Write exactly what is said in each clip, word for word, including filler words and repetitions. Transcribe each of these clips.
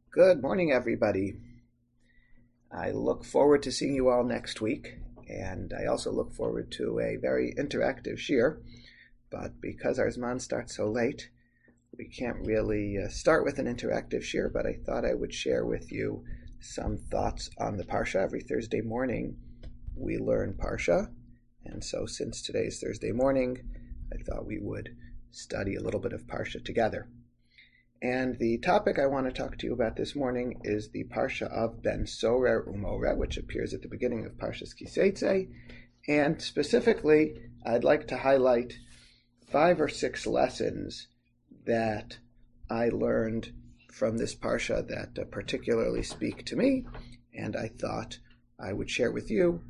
Good morning, everybody. I look forward to seeing you all next week, and I also look forward to a very interactive shir, but because our Zman starts so late, we can't really uh, start with an interactive shir, but I thought I would share with you some thoughts on the Parsha. Every Thursday morning, we learn Parsha, and so since today's Thursday morning, I thought we would study a little bit of Parsha together. And the topic I want to talk to you about this morning is the Parsha of Ben Sorer Umoreh, which appears at the beginning of Parshas Kiseitze. And specifically, I'd like to highlight five or six lessons that I learned from this Parsha that uh, particularly speak to me, and I thought I would share with you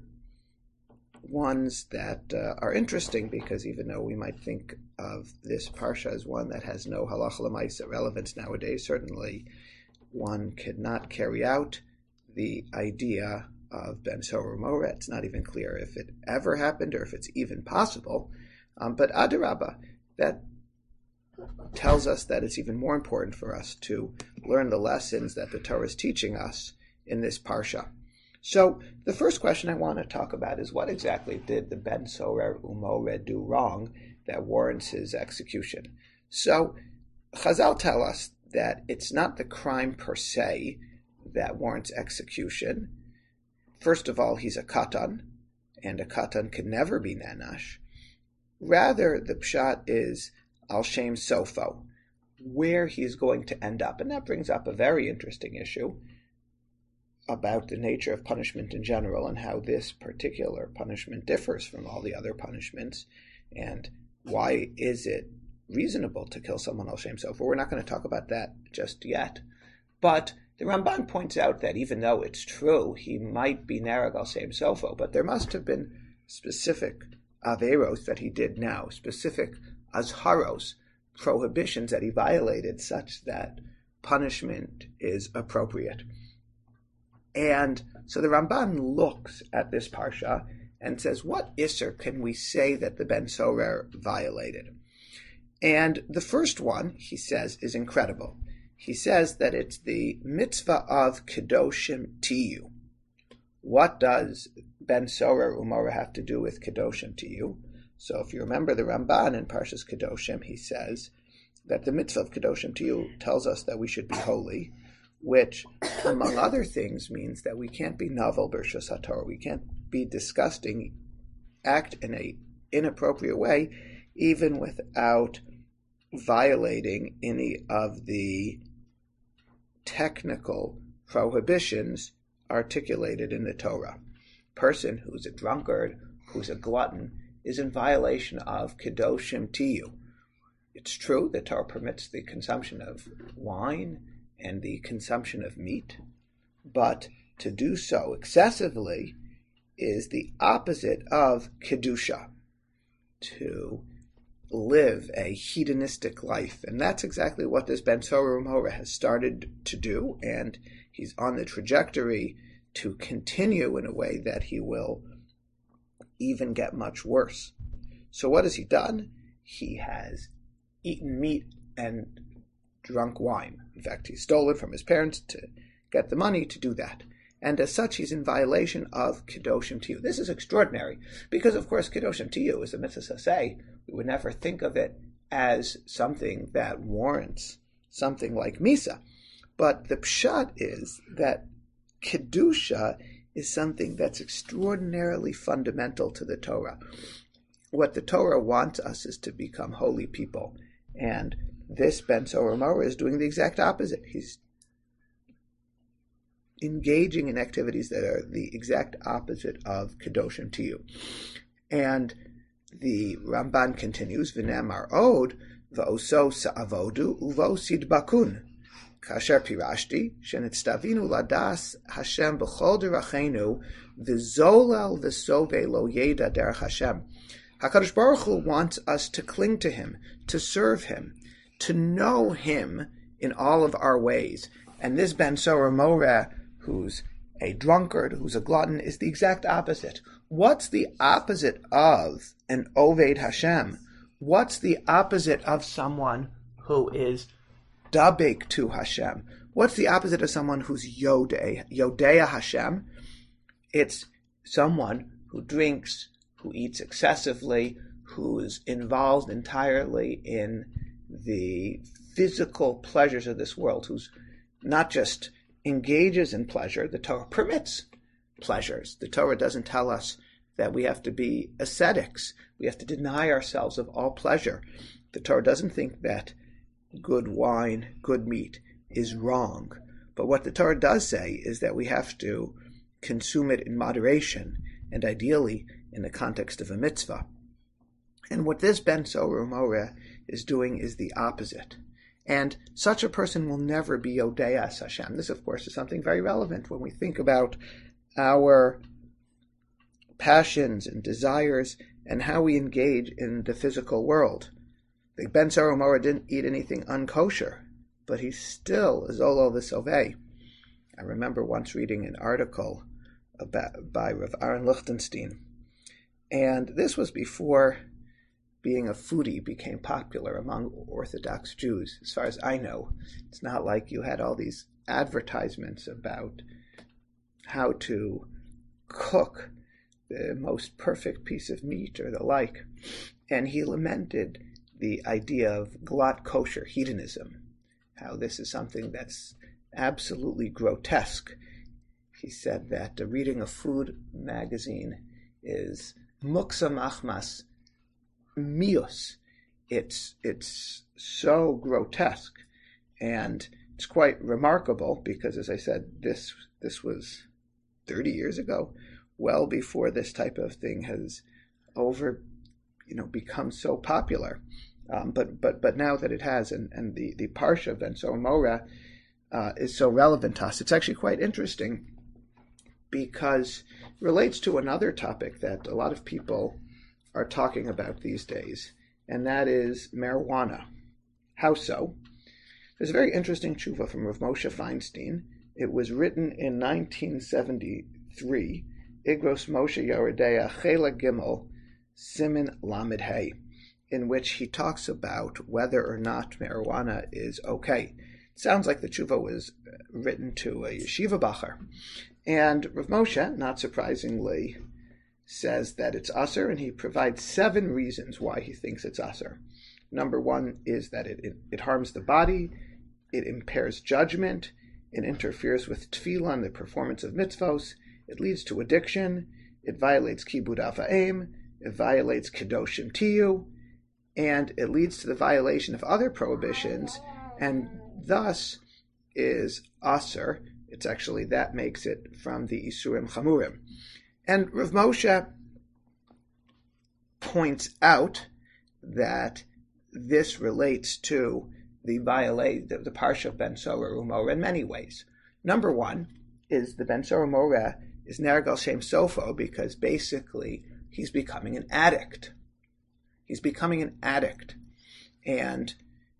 ones that uh, are interesting, because even though we might think of this Parsha as one that has no halacha l'maisa relevance nowadays, certainly one could not carry out the idea of Ben Sorer Umoreh. It's not even clear if it ever happened or if it's even possible. Um, but Adarabba, that tells us that it's even more important for us to learn the lessons that the Torah is teaching us in this Parsha. So the first question I want to talk about is, what exactly did the Ben Sorer Umoreh do wrong that warrants his execution? So Chazal tell us that it's not the crime per se that warrants execution. First of all, he's a katan, and a katan can never be nenash. Rather, the pshat is al shem sofo, where he's going to end up. And that brings up a very interesting issue about the nature of punishment in general and how this particular punishment differs from all the other punishments, and why is it reasonable to kill someone al shem sofo. We're not going to talk about that just yet, but the Ramban points out that even though it's true he might be nerag al shem sofo, but there must have been specific averos that he did now, specific azharos, prohibitions that he violated, such that punishment is appropriate. And so the Ramban looks at this Parsha and says, what Isser can we say that the Ben Sorer violated? And the first one, he says, is incredible. He says that it's the mitzvah of Kedoshim Tiyu. What does Ben Sorer Umoreh have to do with Kedoshim Tiyu? So if you remember the Ramban in Parshas Kedoshim, he says that the mitzvah of Kedoshim Tiyu tells us that we should be holy, which, among other things, means that we can't be novel b'rshus haTorah. We can't be disgusting, act in a inappropriate way, even without violating any of the technical prohibitions articulated in the Torah. Person who's a drunkard, who's a glutton, is in violation of Kedoshim Tiyu. It's true the Torah permits the consumption of wine and the consumption of meat, but to do so excessively is the opposite of Kedusha, to live a hedonistic life. And that's exactly what this Ben Sorer Umoreh has started to do, and he's on the trajectory to continue in a way that he will even get much worse. So what has he done? He has eaten meat and drunk wine. In fact, he stole it from his parents to get the money to do that. And as such, he's in violation of Kedoshim Tiyu. This is extraordinary, because of course Kedoshim Tiyu is a mitzvah say. We would never think of it as something that warrants something like Misa. But the pshat is that Kedusha is something that's extraordinarily fundamental to the Torah. What the Torah wants us is to become holy people. And this Ben Sorer Umoreh is doing the exact opposite. He's engaging in activities that are the exact opposite of Kedoshim Tiyu. And the Ramban continues, V'nemar od, v'oso sa'avodu, uvo sidbakun. Kasher pirashti, shenitztavinu ladas Hashem b'chol derachenu, v'zolel v'sove lo yeda derech Hashem. HaKadosh Baruch Hu wants us to cling to Him, to serve Him, to know Him in all of our ways. And this Ben Sorer Umoreh, who's a drunkard, who's a glutton, is the exact opposite. What's the opposite of an Oved Hashem? What's the opposite of someone who is dabek to Hashem? What's the opposite of someone who's Yodei? Yodea Hashem. It's someone who drinks, who eats excessively, who's involved entirely in the physical pleasures of this world, who's not just engages in pleasure. The Torah permits pleasures. The Torah doesn't tell us that we have to be ascetics. We have to deny ourselves of all pleasure. The Torah doesn't think that good wine, good meat is wrong. But what the Torah does say is that we have to consume it in moderation, and ideally in the context of a mitzvah. And what this Ben Sorah U'Moreh is doing is the opposite. And such a person will never be Yodeas Hashem. This, of course, is something very relevant when we think about our passions and desires and how we engage in the physical world. The Ben Sorah U'Moreh didn't eat anything unkosher, but he still is Zolo V'Sovei. I remember once reading an article about, by Rav Aaron Lichtenstein, and this was before being a foodie became popular among Orthodox Jews. As far as I know, it's not like you had all these advertisements about how to cook the most perfect piece of meat or the like. And he lamented the idea of glatt kosher hedonism, how this is something that's absolutely grotesque. He said that uh, reading a food magazine is muksa machmas mius. It's it's so grotesque, and it's quite remarkable because, as I said, this this was thirty years ago, well before this type of thing has over, you know, become so popular. Um, but but but now that it has, and, and the the parsha of Ben Sorah U'Moreh uh, is so relevant to us, it's actually quite interesting because it relates to another topic that a lot of people are talking about these days, and that is marijuana. How so? There's a very interesting tshuva from Rav Moshe Feinstein. It was written in nineteen seventy-three, Igros Moshe Yeridea Chela Gimel Simin Lamed Hey, in which he talks about whether or not marijuana is okay. It sounds like the tshuva was written to a yeshiva bacher. And Rav Moshe, not surprisingly, says that it's usher, and he provides seven reasons why he thinks it's usher. Number one is that it, it, it harms the body, it impairs judgment, it interferes with tefillah and the performance of mitzvos, it leads to addiction, it violates kibud av ha'em, it violates kedoshim tiyu, and it leads to the violation of other prohibitions, and thus is usher. It's actually, that makes it from the Isurim Chamurim. And Rav Moshe points out that this relates to the violate the, the parsha of Ben Sorah U'Moreh in many ways. Number one is the Ben Sorah U'Moreh is Nergal Shem Sofo because basically he's becoming an addict. He's becoming an addict, and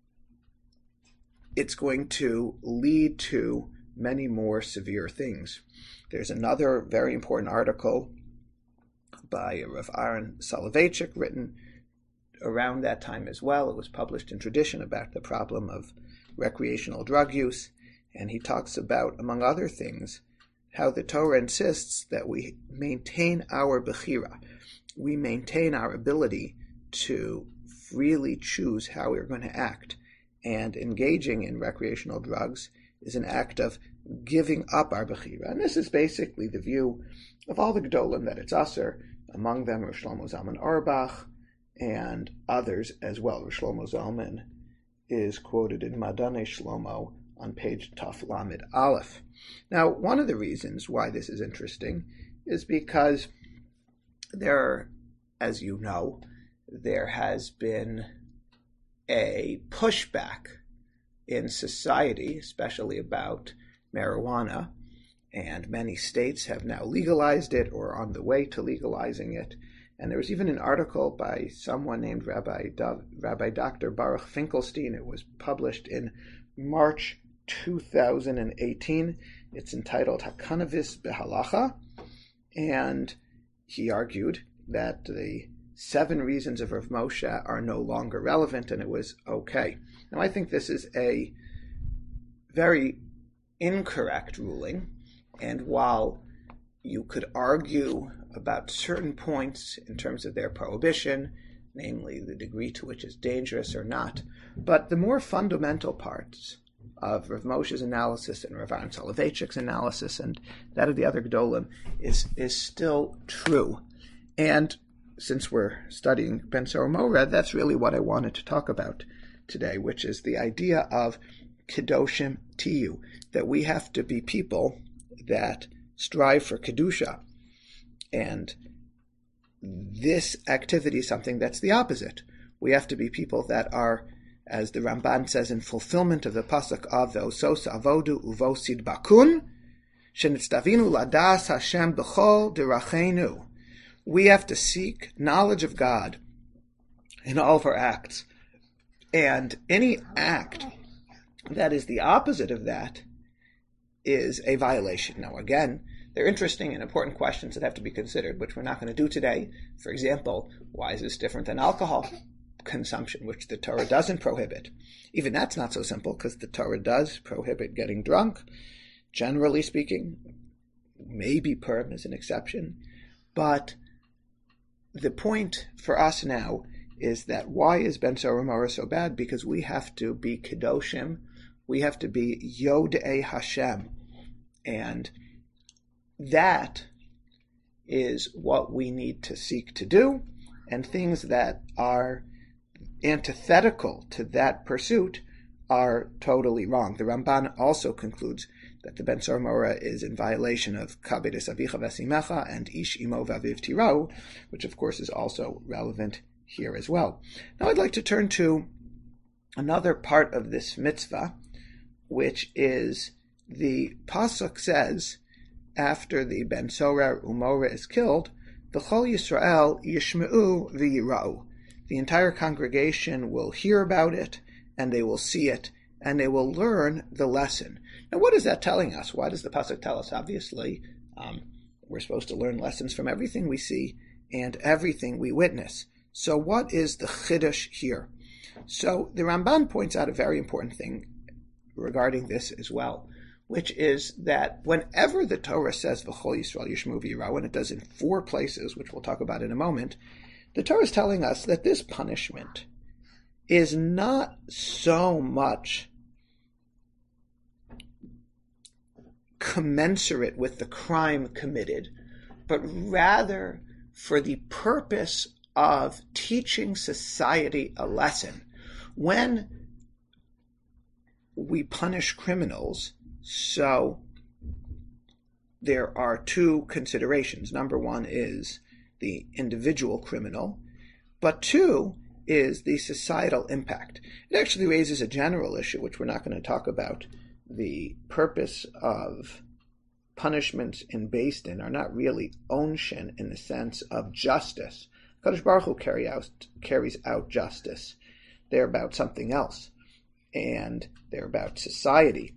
it's going to lead to many more severe things. There's another very important article by Rav Aaron Soloveitchik written around that time as well. It was published in Tradition about the problem of recreational drug use, and he talks about, among other things, how the Torah insists that we maintain our bechira. We maintain our ability to freely choose how we're going to act, and engaging in recreational drugs is an act of giving up our bechira. And this is basically the view of all the Gedolim, that it's usher, among them Rav Shlomo Zalman Auerbach and others as well. Rav Shlomo Zalman is quoted in Madane Shlomo on page Taf Lamed Aleph. Now, one of the reasons why this is interesting is because there, as you know, there has been a pushback in society, especially about marijuana, and many states have now legalized it or are on the way to legalizing it. And there was even an article by someone named Rabbi Dov, Rabbi Doctor Baruch Finkelstein. It was published in March two thousand eighteen. It's entitled Hakanavis Behalacha, and he argued that the seven reasons of Rav Moshe are no longer relevant and it was okay. Now, I think this is a very incorrect ruling, and while you could argue about certain points in terms of their prohibition, namely the degree to which it's dangerous or not, but the more fundamental parts of Rav Moshe's analysis and Rav Aaron Soloveitchik's analysis and that of the other Gedolim is, is still true. And since we're studying Ben Sora Moreh, that's really what I wanted to talk about today, which is the idea of Kedoshim Tiyu, that we have to be people that strive for Kedusha. And this activity is something that's the opposite. We have to be people that are, as the Ramban says, in fulfillment of the pasuk of Ve'osos avodu uvosid bakun, shenitztavinu ladas Hashem b'chol derachenu. We have to seek knowledge of God in all of our acts. And any act that is the opposite of that is a violation. Now, again, they're interesting and important questions that have to be considered, which we're not going to do today. For example, why is this different than alcohol consumption, which the Torah doesn't prohibit? Even that's not so simple, because the Torah does prohibit getting drunk. Generally speaking, maybe Purim is an exception. But the point for us now is that why is Ben Sora Moreh so bad? Because we have to be Kedoshim. We have to be Yodei Hashem. And that is what we need to seek to do. And things that are antithetical to that pursuit are totally wrong. The Ramban also concludes that the Ben Sora Moreh is in violation of Kabed es Avicha v'esimecha and Ish imo v'aviv tirau, which of course is also relevant here as well. Now I'd like to turn to another part of this mitzvah, which is the pasuk says, after the Ben Sora Umoreh is killed, V'chol Yisrael yishmeu v'yirau. The entire congregation will hear about it, and they will see it, and they will learn the lesson. Now, what is that telling us? Why does the pasuk tell us? Obviously, um, we're supposed to learn lessons from everything we see and everything we witness. So what is the chiddush here? So the Ramban points out a very important thing regarding this as well, which is that whenever the Torah says V'chol Yisrael Yishmu V'yirau, and it does in four places, which we'll talk about in a moment, the Torah is telling us that this punishment is not so much commensurate with the crime committed, but rather for the purpose of teaching society a lesson. When we punish criminals, so there are two considerations. Number one is the individual criminal, but two is the societal impact. It actually raises a general issue, which we're not going to talk about. The purpose of punishments in Beis Din are not really onshin in the sense of justice. Kadosh Baruch Hu carry out, carries out justice. They're about something else, and they're about society.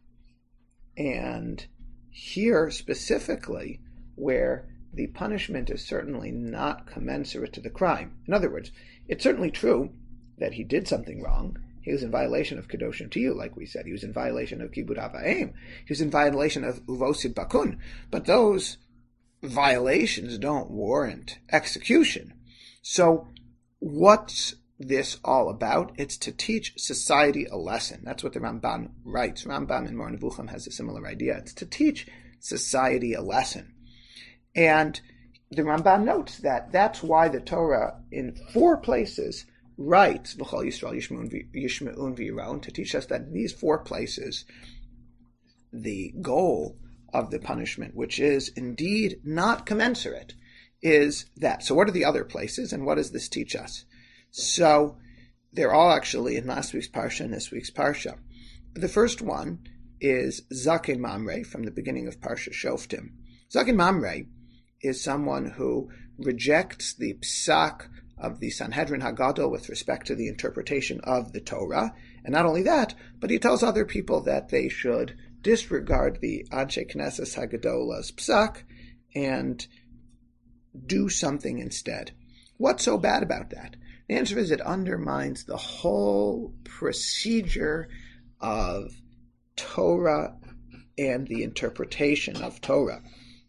And here specifically, where the punishment is certainly not commensurate to the crime. In other words, it's certainly true that he did something wrong. He was in violation of Kedoshim Tiyu, like we said. He was in violation of Kibud Av Va'em. He was in violation of Uvosid Bakun. But those violations don't warrant execution. So what's this all about? It's to teach society a lesson. That's what the Ramban writes. Rambam in Moreh Nevuchim has a similar idea. It's to teach society a lesson. And the Ramban notes that that's why the Torah in four places writes V'chol Yisrael Yishme'un V'yirau, to teach us that in these four places the goal of the punishment, which is indeed not commensurate, is that. So what are the other places, and what does this teach us? So they're all actually in last week's Parsha and this week's Parsha. The first one is Zaken Mamre, from the beginning of Parsha Shoftim. Zaken Mamre is someone who rejects the psak of the Sanhedrin Hagadol with respect to the interpretation of the Torah. And not only that, but he tells other people that they should disregard the Anshe Knesses Hagadolah's psak and do something instead. What's so bad about that? The answer is it undermines the whole procedure of Torah and the interpretation of Torah.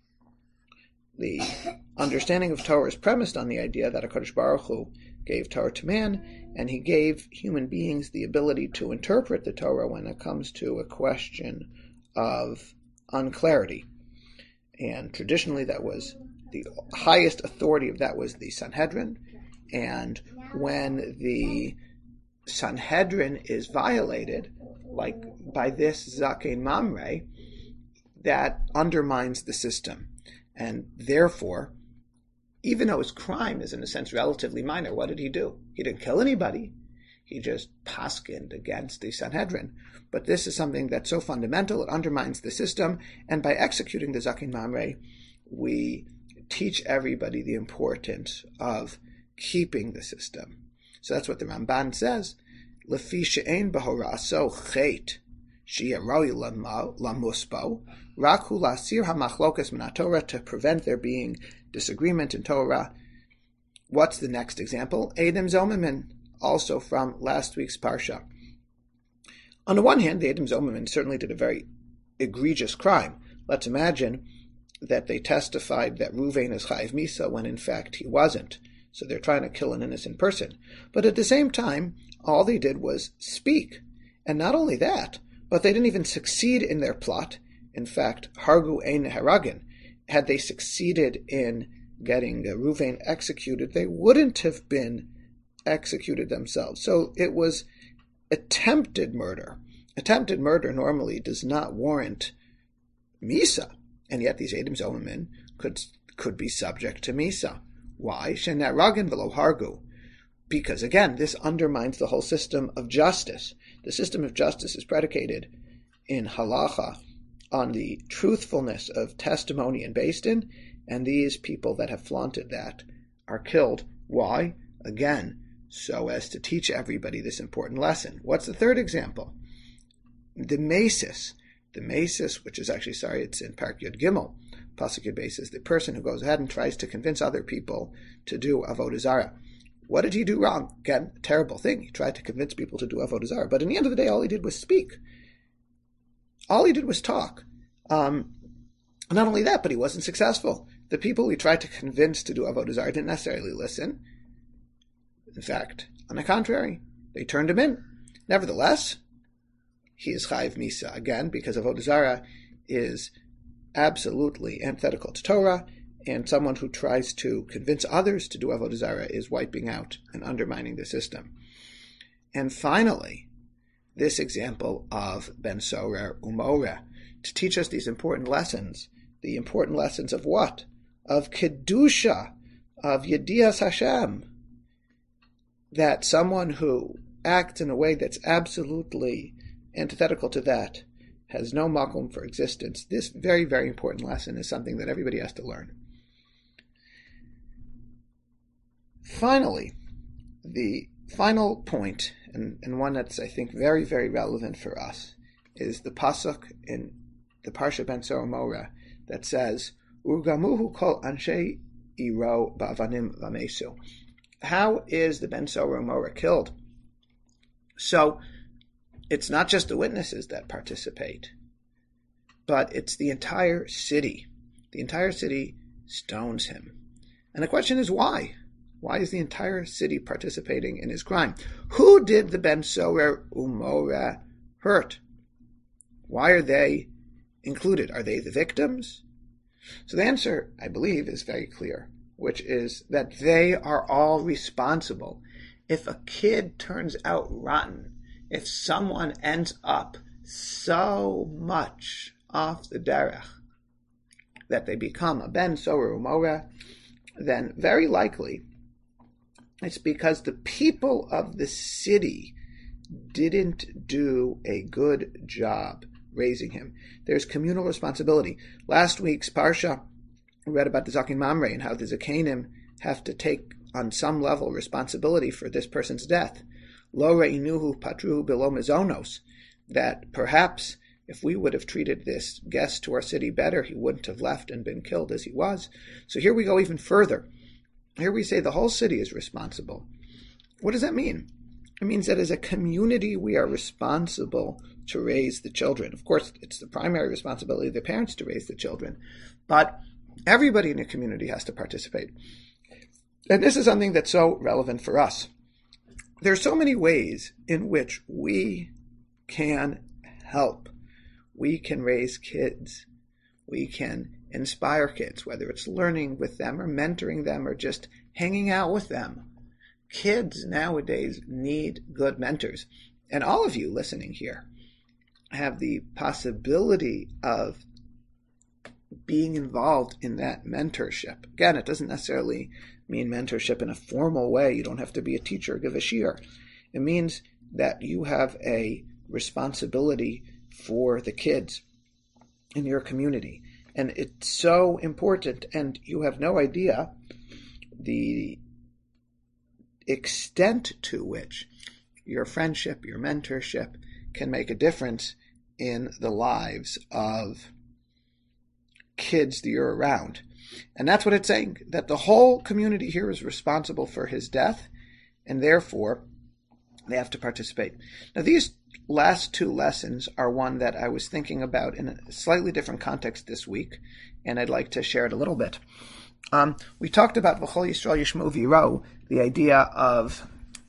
The understanding of Torah is premised on the idea that HaKadosh Baruch Hu gave Torah to man, and he gave human beings the ability to interpret the Torah when it comes to a question of unclarity. And traditionally that was the highest authority of that was the Sanhedrin, and when the Sanhedrin is violated, like by this Zaken Mamre, that undermines the system. And therefore, even though his crime is in a sense relatively minor, what did he do? He didn't kill anybody. He just paskined against the Sanhedrin. But this is something that's so fundamental, it undermines the system, and by executing the Zaken Mamre, we teach everybody the importance of keeping the system. So that's what the Ramban says. Lefi she'ein b'horaso chet she'yeh roi lamusbo rak hu lasir hamachlokas min haTorah, to prevent there being disagreement in Torah. What's the next example? Edom Zomimin, also from last week's Parsha. On the one hand, the Edom Zomimin certainly did a very egregious crime. Let's imagine that they testified that Ruvain is Chayiv Misa when in fact he wasn't. So they're trying to kill an innocent person. But at the same time, all they did was speak. And not only that, but they didn't even succeed in their plot. In fact, Hargu ein Haragin, had they succeeded in getting Ruvain executed, they wouldn't have been executed themselves. So it was attempted murder. Attempted murder normally does not warrant Misa. And yet these Edom Zomimin could, could be subject to Misa. Why? Shenat Ragin v'lo Hargu. Because again, this undermines the whole system of justice. The system of justice is predicated in halacha on the truthfulness of testimony and Beis Din, and these people that have flaunted that are killed. Why? Again, so as to teach everybody this important lesson. What's the third example? The Mesis. The Mesis, which is actually, sorry, it's in Parak Yud Gimel, Pasuk Yud Beis, is the person who goes ahead and tries to convince other people to do Avodah Zarah. What did he do wrong? Again, a terrible thing. He tried to convince people to do Avodah Zarah. But in the end of the day, all he did was speak. All he did was talk. Um, not only that, but he wasn't successful. The people he tried to convince to do Avodah Zarah didn't necessarily listen. In fact, on the contrary, they turned him in. Nevertheless, he is Chayiv Misa, again, because Avodah Zarah is absolutely antithetical to Torah, and someone who tries to convince others to do Avodah Zarah is wiping out and undermining the system. And finally, this example of Ben Sorer Umoreh, to teach us these important lessons. The important lessons of what? Of Kedusha, of Yedias Hashem. That someone who acts in a way that's absolutely antithetical to that has no makom for existence. This very, very important lesson is something that everybody has to learn. Finally, the final point, and, and one that's, I think, very, very relevant for us, is the pasuk in the Parsha Ben Sorer Umoreh that says, Urgamuhu kol anshe iro ba'avanim vamesu. How is the Ben Sorer Umoreh killed? So, it's not just the witnesses that participate, but it's the entire city. The entire city stones him. And the question is why? Why is the entire city participating in his crime? Who did the Ben Sorer Umoreh hurt? Why are they included? Are they the victims? So the answer, I believe, is very clear, which is that they are all responsible. If a kid turns out rotten, if someone ends up so much off the derech that they become a Ben Sorer Umoreh, then very likely it's because the people of the city didn't do a good job raising him. There's communal responsibility. Last week's Parsha, we read about the Zaken Mamre and how the Zakenim have to take on some level responsibility for this person's death. Lo reinuhu patruhu below mezonos, that perhaps if we would have treated this guest to our city better, he wouldn't have left and been killed as he was. So here we go even further. Here we say the whole city is responsible. What does that mean? It means that as a community we are responsible to raise the children. Of course, it's the primary responsibility of the parents to raise the children, but everybody in the community has to participate. And this is something that's so relevant for us. There are so many ways in which we can help. We can raise kids. We can inspire kids, whether it's learning with them or mentoring them or just hanging out with them. Kids nowadays need good mentors. And all of you listening here have the possibility of being involved in that mentorship. Again, it doesn't necessarily mean mentorship in a formal way. You don't have to be a teacher or give a shiur. It means that you have a responsibility for the kids in your community. And it's so important, and you have no idea the extent to which your friendship, your mentorship can make a difference in the lives of kids that you're around. And that's what it's saying, that the whole community here is responsible for his death, and therefore they have to participate. Now, these last two lessons are one that I was thinking about in a slightly different context this week, and I'd like to share it a little bit. Um, we talked about V'chol Yisrael Yishmo V'yirau, the idea of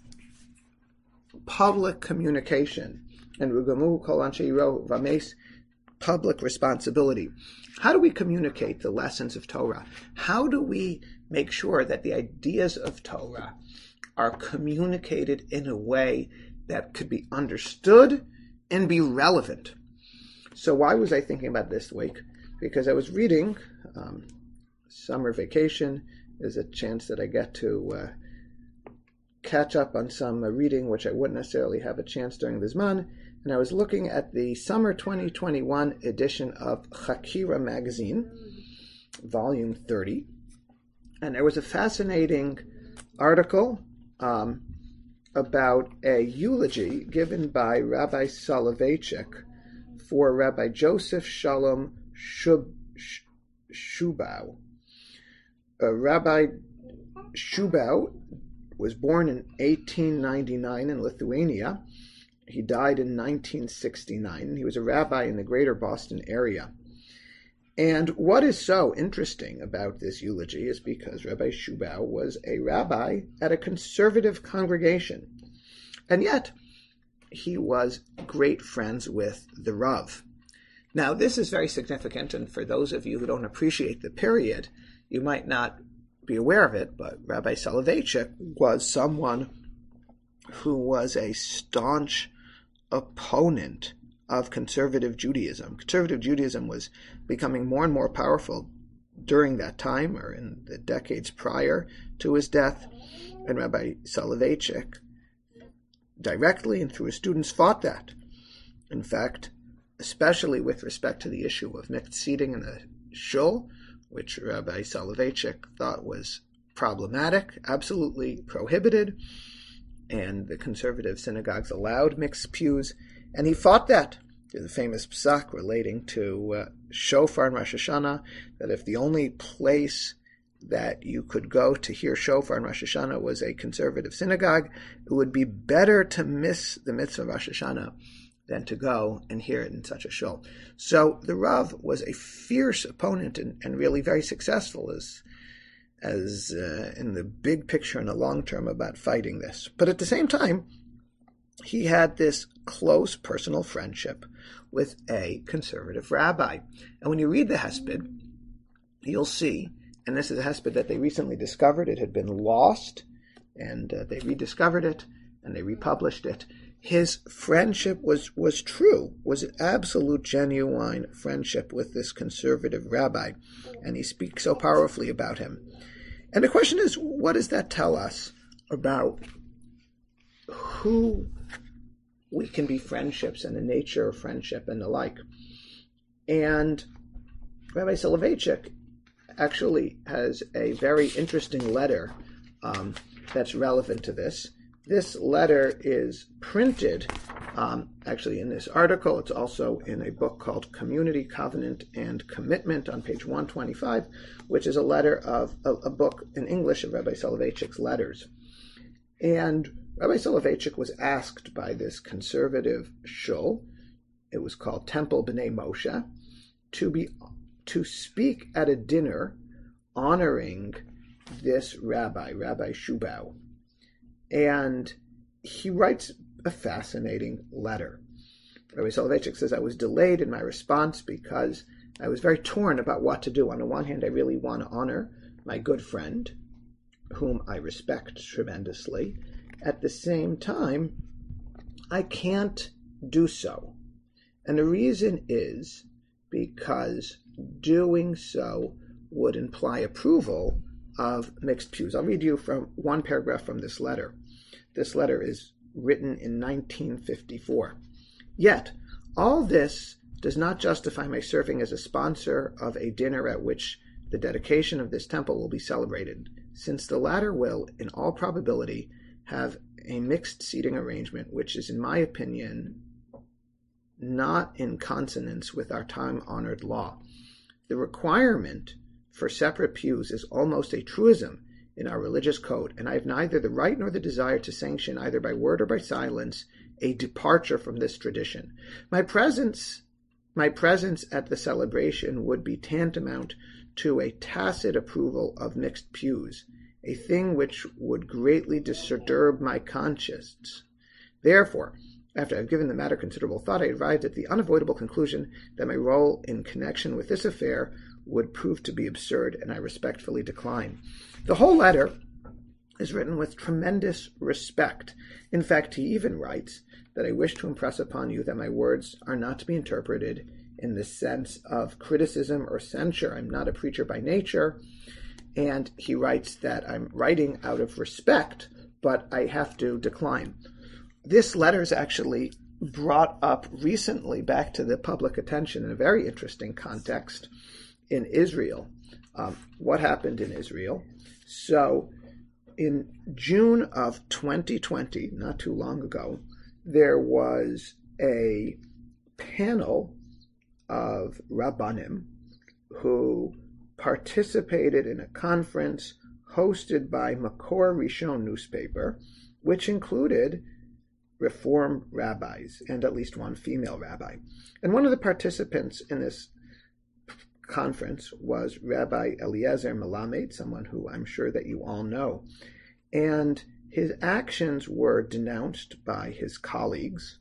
public communication, and Rugamu Kol Anshe Yiro Vames, public responsibility. How do we communicate the lessons of Torah? How do we make sure that the ideas of Torah are communicated in a way that could be understood and be relevant? So why was I thinking about this week? Because I was reading um, summer vacation is a chance that I get to uh, catch up on some uh, reading which I wouldn't necessarily have a chance during the Zman. And I was looking at the summer twenty twenty-one edition of Chakira magazine, volume thirty. And there was a fascinating article um, about a eulogy given by Rabbi Soloveitchik for Rabbi Joseph Shalom Shub, Shubau. Uh, Rabbi Shubau was born in eighteen ninety-nine in Lithuania. He died in nineteen sixty-nine. He was a rabbi in the greater Boston area. And what is so interesting about this eulogy is because Rabbi Shubau was a rabbi at a conservative congregation. And yet, he was great friends with the Rav. Now, this is very significant, and for those of you who don't appreciate the period, you might not be aware of it, but Rabbi Soloveitchik was someone who was a staunch opponent of conservative Judaism. Conservative Judaism was becoming more and more powerful during that time, or in the decades prior to his death, and Rabbi Soloveitchik directly and through his students fought that. In fact, especially with respect to the issue of mixed seating in the shul, which Rabbi Soloveitchik thought was problematic, absolutely prohibited, and the conservative synagogues allowed mixed pews, and he fought that. There's a famous psak relating to uh, shofar in Rosh Hashanah, that if the only place that you could go to hear shofar in Rosh Hashanah was a conservative synagogue, it would be better to miss the mitzvah of Rosh Hashanah than to go and hear it in such a shul. So the Rav was a fierce opponent and, and really very successful as as uh, in the big picture in the long term about fighting this. But at the same time, he had this close personal friendship with a conservative rabbi. And when you read the Hesped, you'll see, and this is a Hesped that they recently discovered, it had been lost, and uh, they rediscovered it, and they republished it. His friendship was, was true, was an absolute genuine friendship with this conservative rabbi, and he speaks so powerfully about him. And the question is, what does that tell us about who we can be friendships and the nature of friendship and the like? And Rabbi Soloveitchik actually has a very interesting letter um, that's relevant to this. This letter is printed, um, actually in this article. It's also in a book called Community, Covenant, and Commitment on page one twenty-five, which is a letter of a, a book in English of Rabbi Soloveitchik's letters. And Rabbi Soloveitchik was asked by this conservative shul it was called Temple B'nai Moshe, to be to speak at a dinner honoring this rabbi, Rabbi Shubau. And he writes a fascinating letter. Rabbi Soloveitchik says, I was delayed in my response because I was very torn about what to do. On the one hand, I really want to honor my good friend, whom I respect tremendously. At the same time, I can't do so. And the reason is because doing so would imply approval of mixed pews. I'll read you from one paragraph from this letter. This letter is written in nineteen fifty-four. Yet, all this does not justify my serving as a sponsor of a dinner at which the dedication of this temple will be celebrated, since the latter will, in all probability, have a mixed seating arrangement, which is, in my opinion, not in consonance with our time-honored law. The requirement for separate pews is almost a truism in our religious code, and I have neither the right nor the desire to sanction, either by word or by silence, a departure from this tradition. My presence, my presence at the celebration would be tantamount to a tacit approval of mixed pews, a thing which would greatly disturb my conscience. Therefore, after I have given the matter considerable thought, I arrived at the unavoidable conclusion that my role in connection with this affair would prove to be absurd, and I respectfully decline. The whole letter is written with tremendous respect. In fact, he even writes that I wish to impress upon you that my words are not to be interpreted in the sense of criticism or censure. I'm not a preacher by nature, and he writes that I'm writing out of respect, but I have to decline. This letter is actually brought up recently back to the public attention in a very interesting context in Israel. Um, what happened in Israel? So in June of twenty twenty, not too long ago, there was a panel of Rabbanim who participated in a conference hosted by Makor Rishon newspaper, which included Reform rabbis and at least one female rabbi. And one of the participants in this conference was Rabbi Eliezer Melamed, someone who I'm sure that you all know. And his actions were denounced by his colleagues.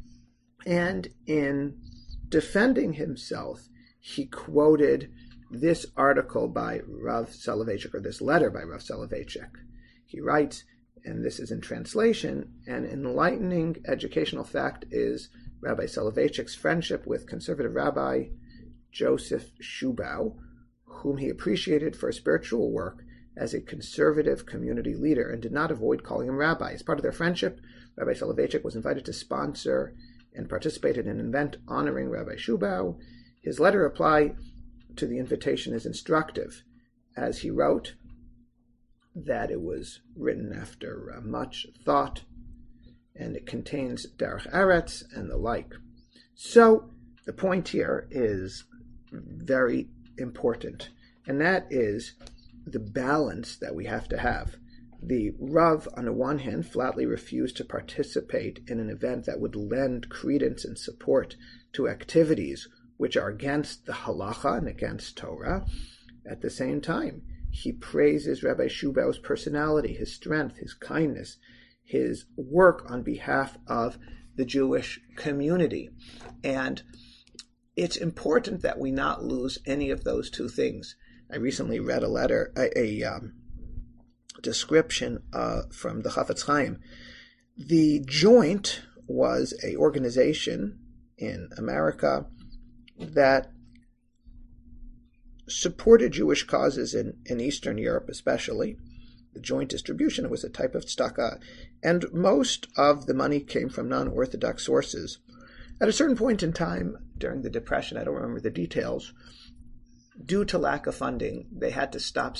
And in defending himself, he quoted this article by Rav Soloveitchik, or this letter by Rav Soloveitchik. He writes, and this is in translation, an enlightening educational fact is Rabbi Soloveitchik's friendship with conservative Rabbi Joseph Shubau, whom he appreciated for his spiritual work as a conservative community leader and did not avoid calling him rabbi. As part of their friendship, Rabbi Soloveitchik was invited to sponsor and participate in an event honoring Rabbi Shubau. His letter reply to the invitation is instructive, as he wrote that it was written after uh, much thought, and it contains Derech Eretz and the like. So the point here is very important, and that is the balance that we have to have. The Rav, on the one hand, flatly refused to participate in an event that would lend credence and support to activities which are against the halacha and against Torah. At the same time, he praises Rabbi Shubau's personality, his strength, his kindness, his work on behalf of the Jewish community. And it's important that we not lose any of those two things. I recently read a letter, a, a um, description uh, from the Chafetz Chaim. The Joint was an organization in America that supported Jewish causes in, in Eastern Europe especially. The Joint distribution was a type of tzedakah, and most of the money came from non-Orthodox sources. At a certain point in time during the Depression, I don't remember the details, due to lack of funding, they had to stop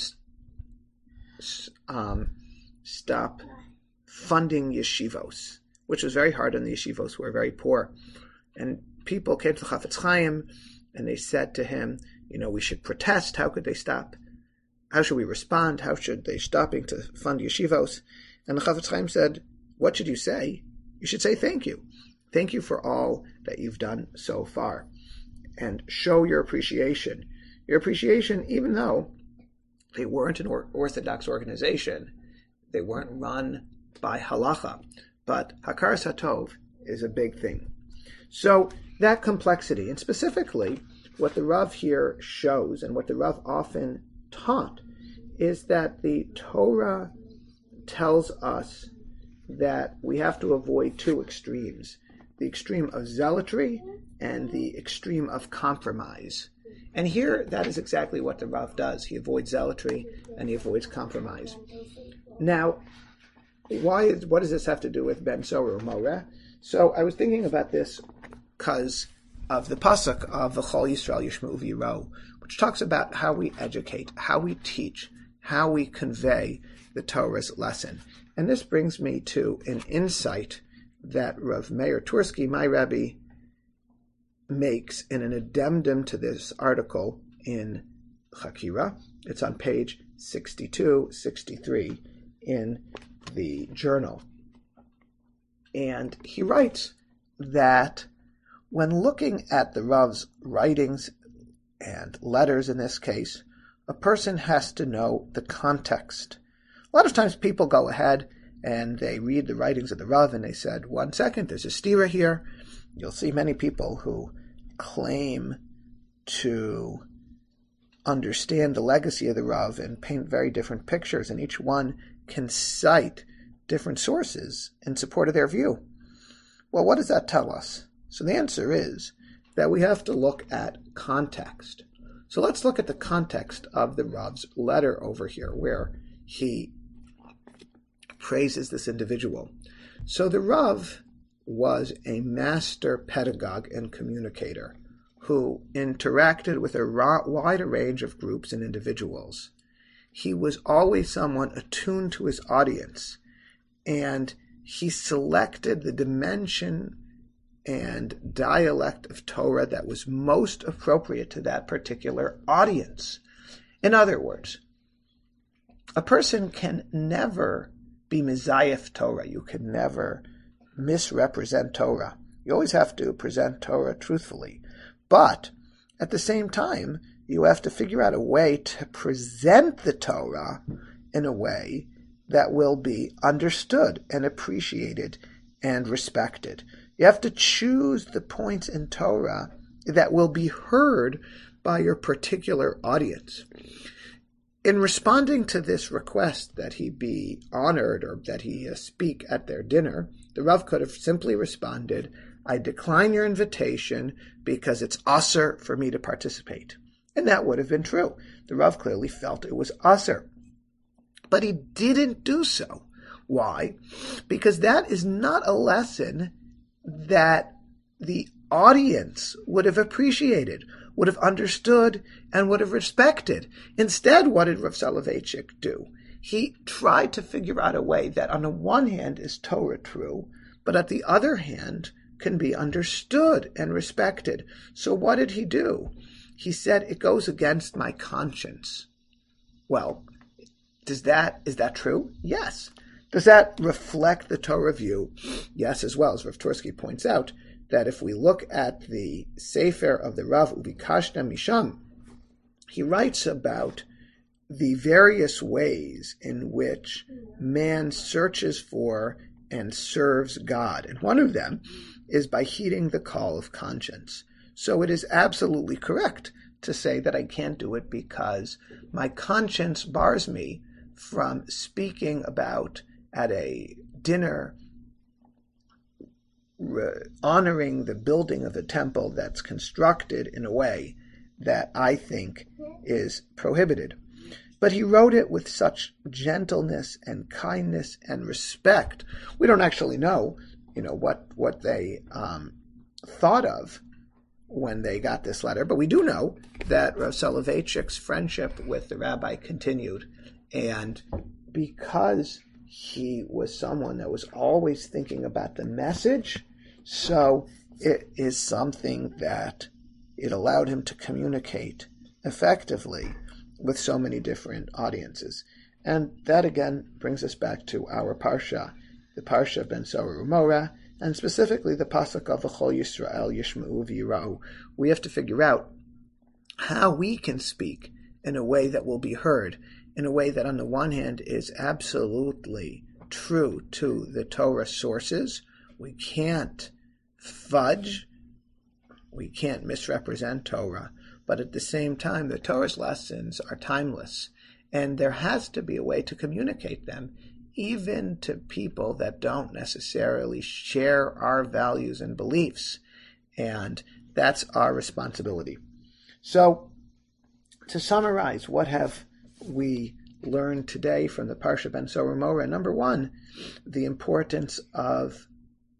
um, stop funding yeshivos, which was very hard on the yeshivos who were very poor. And people came to Chafetz Chaim and they said to him, you know, we should protest. How could they stop? How should we respond? How should they stopping to fund yeshivos? And the Chafetz Chaim said, what should you say? You should say thank you. thank you for all that you've done so far, and show your appreciation. Your appreciation, even though they weren't an or- Orthodox organization, they weren't run by halacha, but hakaras hatov is a big thing. So that complexity, and specifically what the Rav here shows, and what the Rav often taught, is that the Torah tells us that we have to avoid two extremes, the extreme of zealotry and the extreme of compromise. And here, that is exactly what the Rav does. He avoids zealotry and he avoids compromise. Now, why is, what does this have to do with Ben Sorah Moreh? So I was thinking about this because of the pasuk of V'chol Yisrael Yishma'u V'yirau, which talks about how we educate, how we teach, how we convey the Torah's lesson. And this brings me to an insight that Rav Meir Tursky, my Rebbe, makes in an addendum to this article in Chakira. It's on page sixty-two, sixty-three in the journal. And he writes that when looking at the Rav's writings and letters in this case, a person has to know the context. A lot of times people go ahead and they read the writings of the Rav and they said, one second, there's a stira here. You'll see many people who claim to understand the legacy of the Rav and paint very different pictures, and each one can cite different sources in support of their view. Well, what does that tell us? So the answer is that we have to look at context. So let's look at the context of the Rav's letter over here, where he praises this individual. So the Rav was a master pedagogue and communicator who interacted with a wide range of groups and individuals. He was always someone attuned to his audience, and he selected the dimension and dialect of Torah that was most appropriate to that particular audience. In other words, a person can never be mizayef Torah. You can never misrepresent Torah. You always have to present Torah truthfully. But at the same time, you have to figure out a way to present the Torah in a way that will be understood and appreciated and respected. You have to choose the points in Torah that will be heard by your particular audience. In responding to this request that he be honored or that he uh, speak at their dinner, the Rav could have simply responded, I decline your invitation because it's asur for me to participate. And that would have been true. The Rav clearly felt it was asur. But he didn't do so. Why? Because that is not a lesson that the audience would have appreciated, would have understood, and would have respected. Instead, what did Rav Soloveitchik do? He tried to figure out a way that on the one hand is Torah true, but at the other hand can be understood and respected. So what did he do? He said, it goes against my conscience. Well, does that, is that true? Yes. Does that reflect the Torah view? Yes, as well. As Rav Tursky points out, that if we look at the Sefer of the Rav Ubikashna Misham, he writes about the various ways in which man searches for and serves God. And one of them is by heeding the call of conscience. So it is absolutely correct to say that I can't do it because my conscience bars me from speaking about at a dinner re- honoring the building of a temple that's constructed in a way that I think is prohibited. But he wrote it with such gentleness and kindness and respect. We don't actually know, you know, what what they um, thought of when they got this letter, but we do know that Rav Soloveitchik's friendship with the rabbi continued, and because he was someone that was always thinking about the message, so it is something that it allowed him to communicate effectively with so many different audiences. And that again brings us back to our Parsha, the Parsha Ben Sorah Moreh, and specifically the pasuk of V'chol Yisrael Yishma'u V'yira'u. We have to figure out how we can speak in a way that will be heard, in a way that on the one hand is absolutely true to the Torah sources. We can't fudge, we can't misrepresent Torah, but at the same time the Torah's lessons are timeless, and there has to be a way to communicate them even to people that don't necessarily share our values and beliefs, and that's our responsibility. So, to summarize, what have we learned today from the Parsha Ben Sorah U'Moreh? Number one, the importance of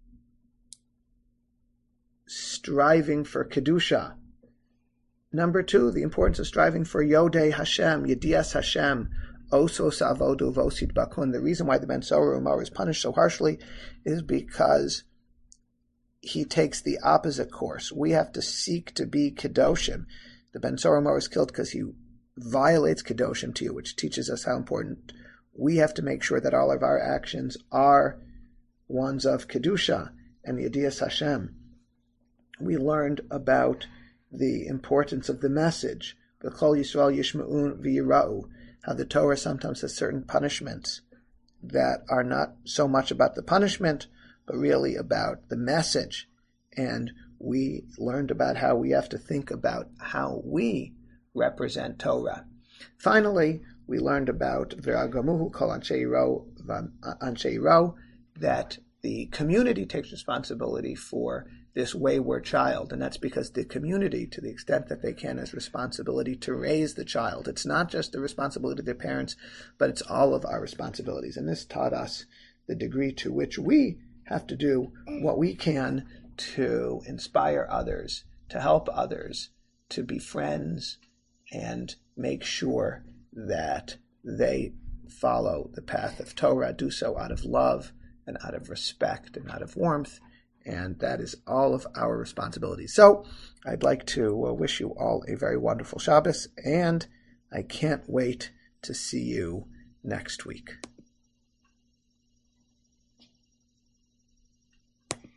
striving for Kedusha. Number two, the importance of striving for Yodei Hashem, Yedias Hashem, Osos Avodu Vosid Bakun. The reason why the Ben Sorah U'Moreh is punished so harshly is because he takes the opposite course. We have to seek to be Kedoshim. The Ben Sorah U'Moreh is killed because he violates Kedoshim to you, which teaches us how important we have to make sure that all of our actions are ones of Kedusha and Yedias Hashem. We learned about the importance of the message, V'chol Yisrael Yishma'u V'yira'u, how the Torah sometimes has certain punishments that are not so much about the punishment, but really about the message. And we learned about how we have to think about how we represent Torah. Finally, we learned about V'agamuhu kol Anshe Yiro, Anshe Yiro, that the community takes responsibility for this wayward child, and that's because the community, to the extent that they can, has responsibility to raise the child. It's not just the responsibility of their parents, but it's all of our responsibilities. And this taught us the degree to which we have to do what we can to inspire others, to help others, to be friends, and make sure that they follow the path of Torah, do so out of love and out of respect and out of warmth. And that is all of our responsibilities. So I'd like to wish you all a very wonderful Shabbos, and I can't wait to see you next week.